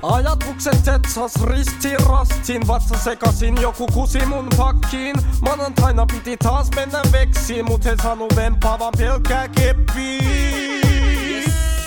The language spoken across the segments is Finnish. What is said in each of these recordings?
Ajatukset setsas ristiin rastiin, vatsa sekasin, joku kusi mun pakkiin. Maanantaina piti taas mennä veksiin, mut he sanu vempaavan pelkkää keppiin.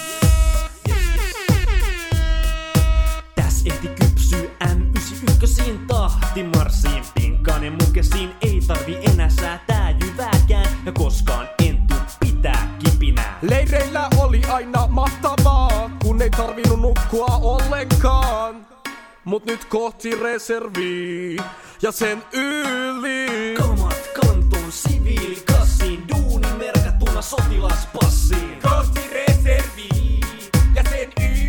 Täs ehti kypsyy M91 tahti marssiin. Pinkanen mukesiin, ei tarvi enää säätää jyvääkään. Ja koskaan en tuu pitää kipinää. Leireillä oli aina mahtavaa, kun ei tarvinnut nukkua ollenkaan. Mut nyt kohti reserviä ja sen yli. Kamat kantoon siviilikassiin, duuni merkattuna sotilaspassiin. Kohti reserviä ja sen yli.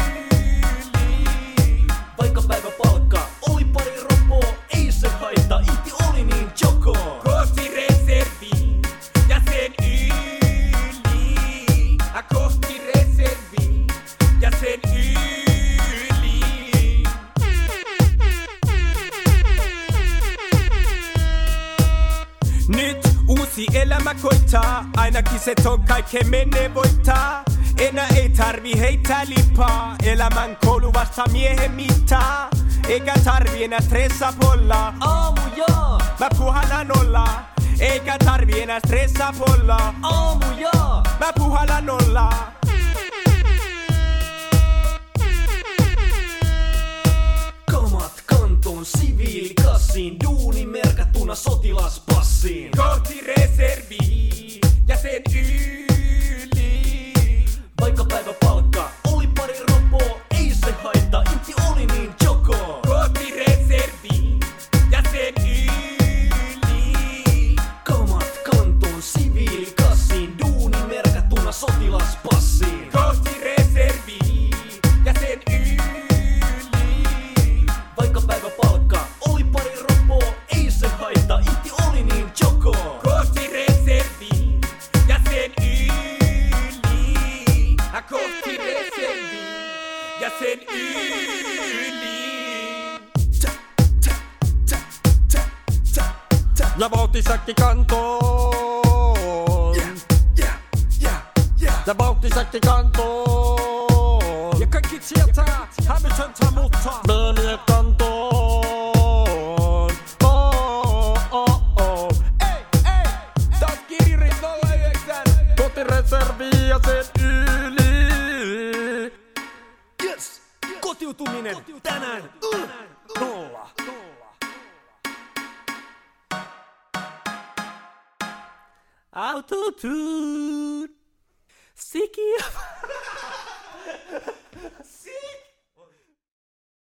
Vaikka päiväpalkka oli pari ropoa, ei se haittaa, itti oli niin joko. Kohti reserviä ja sen yli. Kohti reserviä ja sen yli. Nyt uusi elämä koittaa, ainakin se ton kaikkeen menee voittaa. Enää ei tarvi heittää lipaa, elämän koulu vasta miehen mittaa. Eikä tarvi enää stressaa polla. Aamuja, mä puhallan nollaa. Eikä tarvi enää stressaa polla. aamuja, mä puhallan nollaa. kamat kantoon siviilikassiin, duuni merkattuna sotilaspassiin. Kohti reserviä ja sen yli. Vaikka päiväpalkka oli pari ropoa, ei se haittaa, itti oli niin joko. Kohti reserviä ja sen yli. Kamat kantoon siviilikassiin, duuni merkattuna sotilaspassiin. Kohti reserviä ja sen yli. Vaikka päiväpalkka oli pari ropoa, ei se haittaa, itti oli niin joko. Kohti reserviä ja sen yli. Kohti reserviä ja sen yli. Ja vauhtisäkki kantoon. Ja vauhtisäkki kantoon. Ja kaikki tietää hävytöntä mutta Böniet kantoon. Ei, taas Kiririt 09. Kohti reserviä ja sen yli. Yes! Kotiutuminen tänään 0. Autotune. Sikiö.